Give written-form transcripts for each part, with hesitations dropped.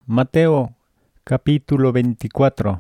Mateo capítulo 24.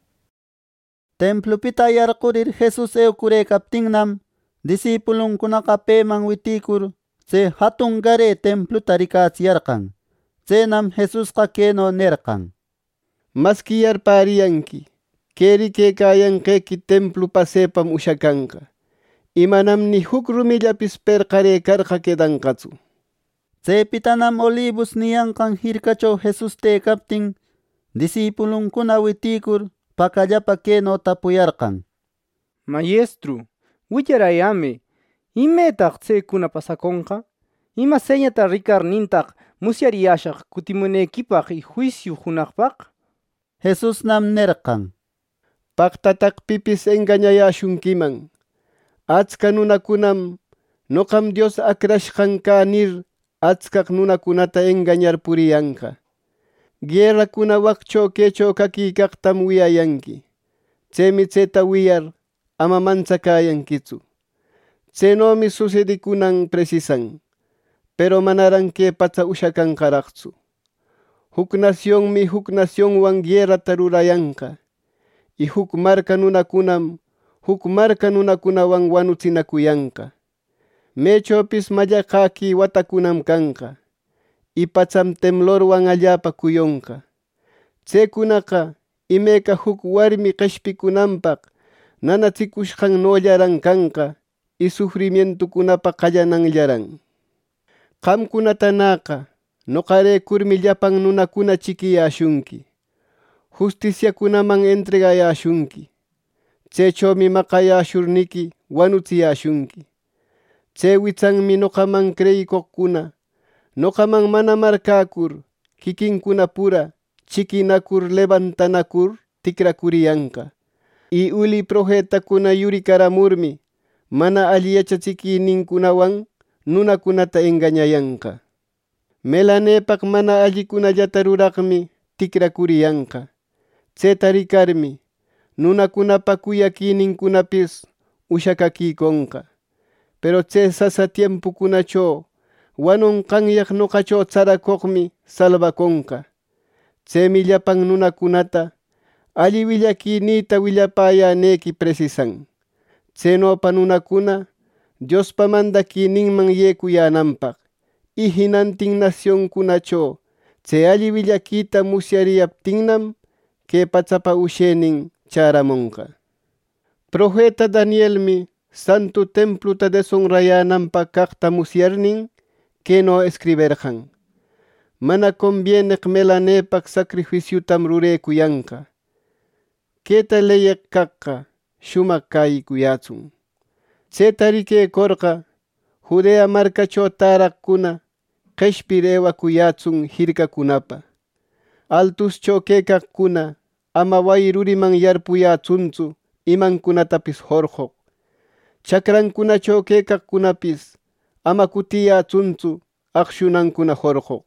Templopita yarqurir Jesus eukurekaptinnam discipulunkunaqa payman witikur chay hatun gare templota rikachiyarqan. Chaynam Jesusqa kaynu nirqan: Maski yarpariyanki, kay rikaykayanqayki templo pasaypam ushakanqa. Imanam ni huk rumillapis perqaraykarqa kedanqachu. Chaypitanam Olivos niyanqan hirkachaw Jesus taykaptin discipulunkuna witikur pakallapa kaynu tapuyarqan: Maestro, willarayami, ¿imaytaq chaykuna pasakunqa? ¿Ima señata rikarnintaq musyariyashaq kutimunaykipaq juicio hunaqpaq? Jesusnam nirqan: Paqtataq pipis engañayashunkiman. Achka nunakunam noqam Dios akrashqan kaa nir achkaq nunakunata engañar puriyanqa. Guerrakuna waqchaw kaychaw kakiykaqtam wiyayanki. Chaymi chayta wiyar ama manchakayankichu. Chaynomi sucedikunan precisan, pero manaran kay pacha ushakanqaraqchu. Huk nacionmi huk nacionwan guerrata rurayanqa, y huk marka nunakunam huk marka nunakunawan wanuchinakuyanqa. Maychawpis mallaqaki watakunam kanqa, y pacham temblorwan allapa kuyunqa. Chaykunaqa imayka huk warmi qishpikunanpaq nanachikushqannollaran kanqa, y sufrimientukunapa qallananllaran. Qamkunatanaqa noqaraykurmi llapan nunakuna chikiyashunki, justiciakunaman entregayashunki. Chaychawmi maqayashurniki wanuchiyashunki. Chay wichanmi noqaman creyikuqkuna noqaman mana markakur kikinkuna pura chikinakur levantanakur tikrakuriyanqa. Y uli profetakuna yurikaramurmi mana alli yachachikiyninkunawan nunakunata engañayanqa. Melanepaq mana allikunallata ruraqmi tikrakuriyanqa. Chayta rikarmi nunakunapa kuyakiyninkunapis ushakakikunqa. Pero chay sasa tiempukunachaw wanunqanyaq noqachaw charakuqmi salvakunqa. Chaymi llapan nunakunata alli willakiyniyta willapayänayki precisan. Chaynopa nunakuna Diospa mandakiyninman yaykuyananpaq, y hinantin nacionkunachaw chay alli willakiyta musyariyaptinnam kay pachapa ushaynin charamunqa. Profeta Danielmi Santo Templota deshonrayänanpaq kaqta musyarnin kaynu escriberqan: Mana convieneq melanepaq sacrificiutam ruraykuyanqa. Kayta leyeq kaqqa shumaq kayikuyachun. Chayta rikaykurqa Judea markachaw taraqkuna qishpir eywakuyachun hirkakunapa. Altuschaw kaykaqkuna ama wayi ruriman yarpuyachunchu imankunatapis hurquq. Chakrankunachaw kaykaqkunapis ama kutiyachunchu aqshunankuna hurquq.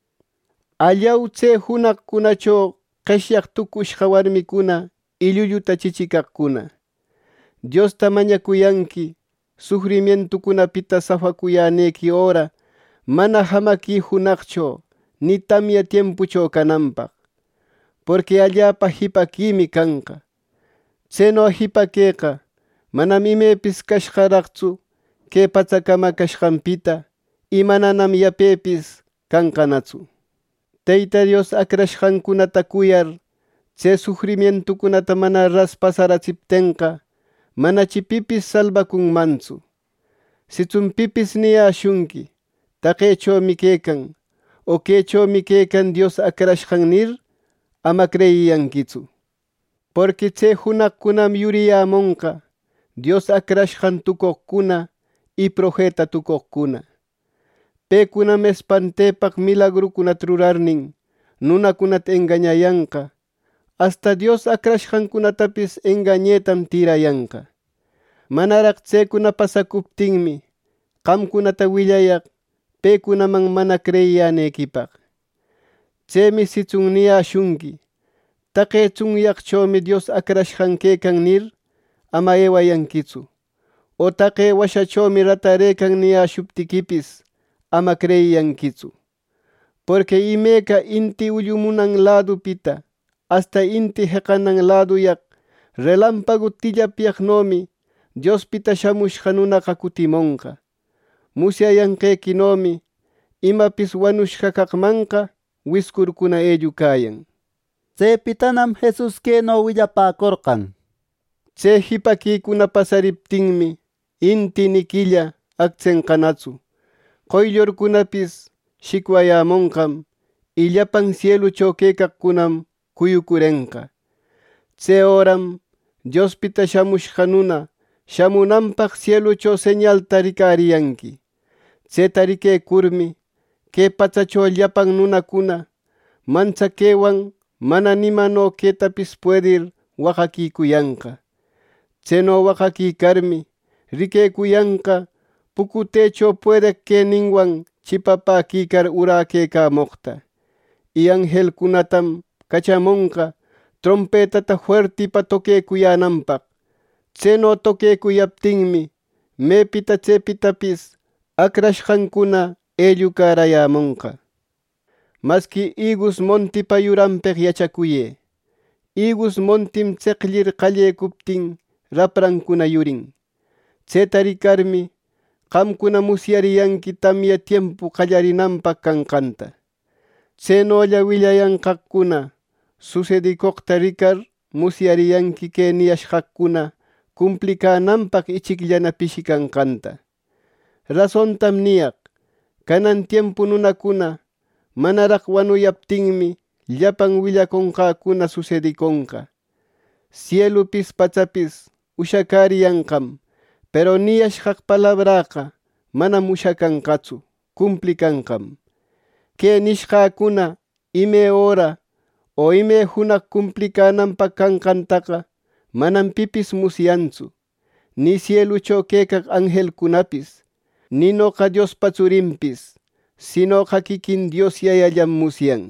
Allaw chay hunaqkunachaw qishyaq tukushqa warmikuna y llulluta chichikaqkuna. Diosta mañakuyanki sufrimientukunapita safakuyänayki hora mana hamaki hunaqchaw ni tamya tiempuchaw kananpaq. Porque allapa hipakimi kanqa. Chaynu hipakayqa manam imaypis kashqaraqchu kay pachakama kashqanpita, y mananam yapaypis kanqanachu. Tayta Dios akrashqankunata kuyar chay sufrimientukunata mana ras pasarachiptinqa manachi pipis salvakunmanchu. Sichun pipis niyashunki taqaychawmi kaykan o kaychawmi kaykan Dios akrashqan nir, ama creyiyankichu. Porque chay hunaqkunam yuriyämunqa Dios akrashqan tukuqkuna y profeta tukuqkuna. Paykunam espantaypaq milagrukunata rurarnin nunakunata engañayanqa, hasta Dios akrashqankunatapis engañaytam tirayanqa. Manaraq chaykuna pasakuptinmi qamkunata willayaq paykunaman mana creyiyänaykipaq. Chaymi sichun niyashunki taqay chunyaqchawmi Dios akrashqan kaykan nir, ama aywayankichu. O taqay washachawmi rataraykan niyashuptikipis ama creyiyankichu. Porque imeka inti ullumunan ladupita hasta inti heqanan laduyaq relampagu tillapyaqnomi Diospita shamushqa nunaqa kutimunqa. Musyayanqaykinomi imapis wanushqa kaqmanqa wiskurkuna ellukayan. Chaypitanam Jesus kayno willapakurqan: Chay hipakikuna pasariptinmi inti ni killa akchenqanachu. Qoyllurkunapis shikwayamunqam, illapan cieluchaw kaykaqkunam kuyukurenqa. Chay horam Diospita shamushqa nuna shamunanpaq cieluchaw señalta rikariyanki. Chayta rikaykurmi kay pachachaw llapan nunakuna manchakaywan mana nimano kaytapis puedir waqakikuyanqa. Chayno waqakikarmi rikaykuyanqa pukutaychaw puedeq kayninwan chipapakikar urakaykamuqta. Y angelkunatam kachamunqa trompetata fuertipa tokaykuyananpaq. Chayno tokaykuyaptinmi maypita chaypitapis akrashqankuna ellukarayämunqa. Maski Igus montipa yuranpiq yachakuyay. Igus montim tseqllir qallaykuptin raprankuna yurin. Chayta rikarmi qamkuna musyariyanki tamya tiempu qallarinanpaq kanqanta. Chaynolla willayanqaqkuna sucedikuqta rikar musyariyanki kay niyashqaqkuna kumplikananpaq ichikllana pishi kanqanta. Razontam niyaq, kanan tiempu nunakuna manaraq wanuyaptinmi llapan willakunqakuna sucedikunqa. Cielupis pachapis ushakariyanqam, pero niyashqaq palabraqa manam ushakanqachu, kumplikanqam. Kay nishqakuna imay hora o imay hunaq kumplikananpaq kanqantaqa manam pipis musyanchu, ni cieluchaw kaykaq angelkunapis, ni noqa Diospa Churinpis, sinoqa kikin Dios Yayallam musyan.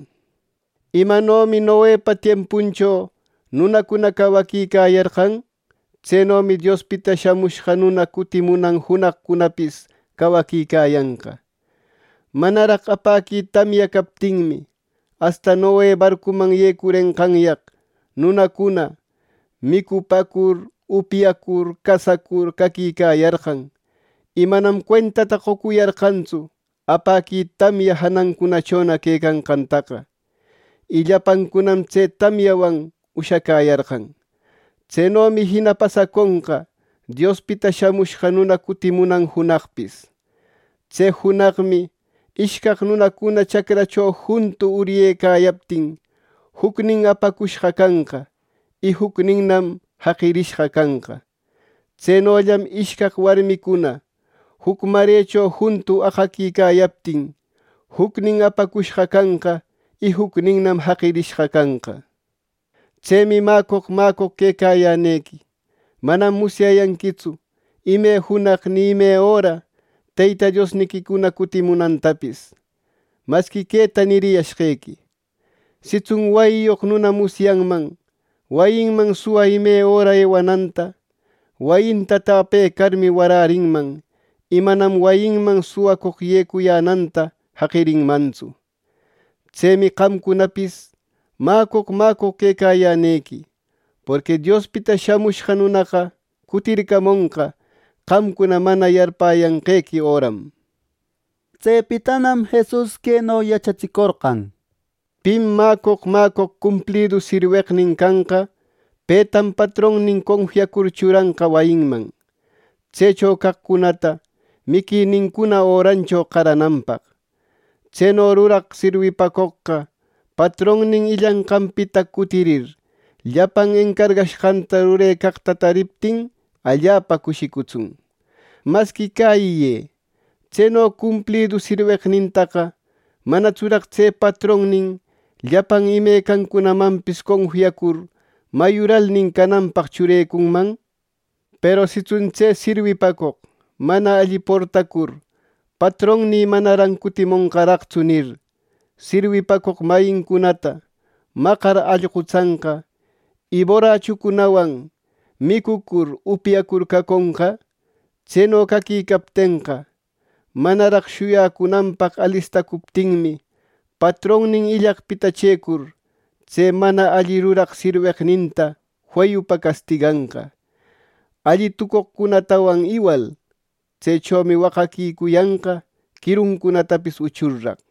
Imanomi Noepa tiempunchaw nunakuna kawakikayarqan, chaynomi Diospita shamushqa nuna kutimunan hunaqkunapis kawakikayanqa. Manaraq apaki tamya kaptinmi hasta Noe barkuman yaykurenqanyaq nunakuna mikupakur, upyakur, kasakur kakikayarqan. Y manam cuentata qukuyarqanchu apaki tamya hanankunachawna kaykanqantaqa. Y llapankunam chay tamyawan ushakayarqan. Chaynomi hina pasakunqa Diospita shamushqa nuna kutimunan hunaqpis. Chay hunaqmi ishkaq nunakuna chakrachaw juntu uryaykayaptin huknin apakushqa kanqa y hukninnam haqirishqa kanqa. Chaynollam ishkaq warmikuna huk maraychaw juntu aqakikayaptin huknin apakushqa kanqa y hukninnam haqirishqa kanqa. Chaymi makuq kaykayänayki, manam musyayankichu imay hunaq ni imay hora Tayta Diosnikikuna kutimunantapis. Maski kayta niriyashqayki, sichun wayiyuq nuna musyanman wayinman suwa imay hora aywananta, wayinta tapaykarmi wararinman, y manam wayinman suwakuq yaykuyänanta haqirinmanchu. Chaymi qamkunapis makuq kaykayänayki, porque Diospita shamushqa nunaqa kutirkamunqa qamkuna mana yarpayanqayki horam. Chaypitanam Jesus kayno yachachikurqan: Pim makuq cumplido sirweqnin kanqa, paytam patronnin confiakur churanqa wayinman. Chaychaw kaqkunata mikiyninkuna horanchaw qarananpaq. Chayno ruraq sirwipakuqqa patronnin illanqanpita kutirir, llapan encargashqanta ruraykaqta tariptin allapa kushikuchun. Maski kayye, chayno cumplido sirweqnintaqa manachuraq chay patronnin llapan imaykankunamanpis confiakur mayuralnin kananpaq churaykunman? Pero sichun chay sirwipakuq mana alli portakur patronni manaran kutimunqaraqchu nir sirwipakuq mayinkunata maqar allquchanqa y borrachukunawan mikukur upyakur kakunqa, chayno kakikaptinqa manaraq shuyakunanpaq alistakuptinmi patronnin illaqpita chekur, tse mana alli ruraq sirweqninta huayupa castiganqa. Alli tukuqkunatawan iwal, tsechomi waqakikuyanqa kirunkunatapis uchurraq.